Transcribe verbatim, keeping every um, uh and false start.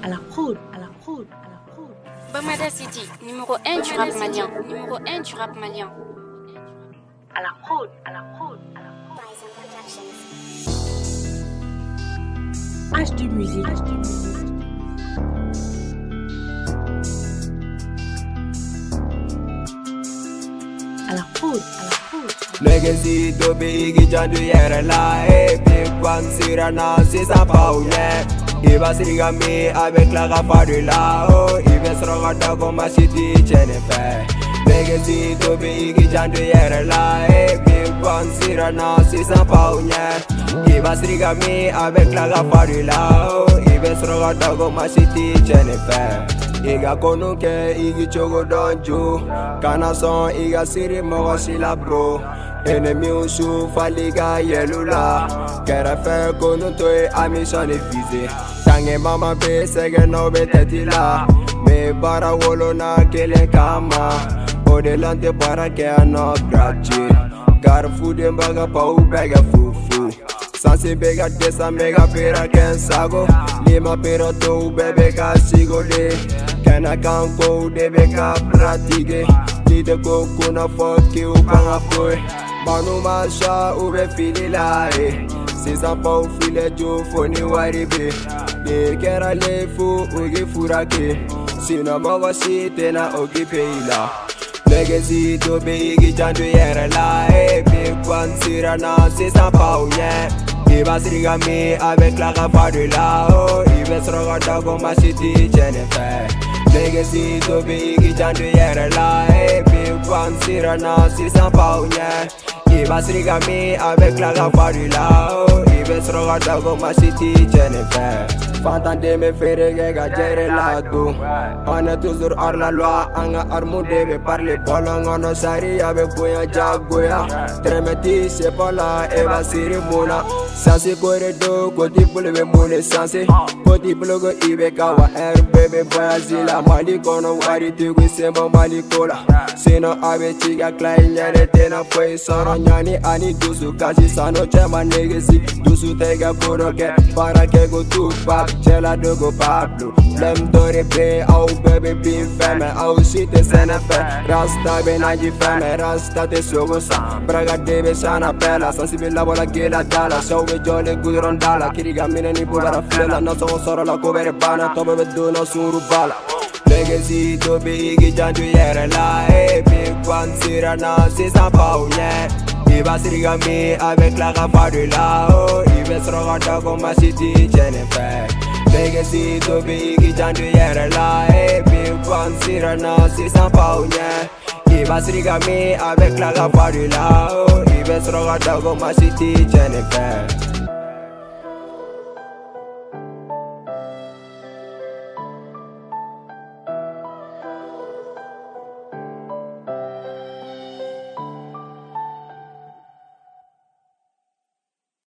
à la fraude, à la fraude, à la fraude. Bamada City, numéro un du rap malien, numéro un du rap malien. À la fraude, à la fraude, à la fraude. H de musique, H de musique. À la fraude, à la fraude. Legacy to big jandu yere la e big one sirana si sa pauye. Iba sirigami avec la rafa de la oh Iba srogata comme city chenefe. Legacy to big jandu yere la e big one sirana si sa pauye. Iba sirigami avec la rafa de la oh Iba srogata comme city chenefe. Iga konuke igi chogo donju Kana son iga siri mogo sila bro Enemi usu faliga yelula Kera fe konu toy amison e fize Tange mama be sege no be tetila Me bara wolo na kele kama Odelante para ke ano grachi Gar fude mbaga pa ubega fufu Sansi bega desa mega pera ken sago Lima pero to bebe ka sigole Kana kanko debe ka pratique Lide ko kuna foki upanga boy Banu masha ube fili lae Sisa pa ufile jo foni waribe De kera lefu ugi furake Sina mawa site na ogi peila Legacy to bigi jandu yere lae Big one sirana sisa pa uye Iba sirigami avec la rafa de la oh Iba srogata goma city chenefe Legacy to big jandu yere la e big one sirana si sa pauye Iba sirigami avec la rafa de la oh Iba srogata goma city chenefe Fantande me fere ga jere la do On est toujours hors la loi Anga armu debe parler bolong ono sari avec boya jagoya Tremeti c'est pas là eva siri mona Sansi kore do koti pulve mune sansi Koti plugo ibe kawa er bebe voyazila Mali kono wari tigu sembo mali kola Sino abe chiga klai nyane tena foi soro nyani ani dusu Kasi sano chema negesi dusu tega kuro ke Para ke go tupak chela dogo Pablo Lem dore pe au bebe bin feme Au site sene fe Rasta be naji feme Rasta te sogo sa Braga debe sana pela Sansi bila bola gela dala Show be jole gudron dala Kiriga mine ni bubara flela Naso soro la kobere bana Tobe be do no suru bala Legacy to bigi jandu yere la e Big one sirana si sa pauye Iba sirigami avec la rafa de la oh Iba srogata goma city chenefe Legacy to bigi jandu yere la e Big one sirana si sa pauye Iba sirigami avec la rafa de la oh Iba srogata goma city chenefe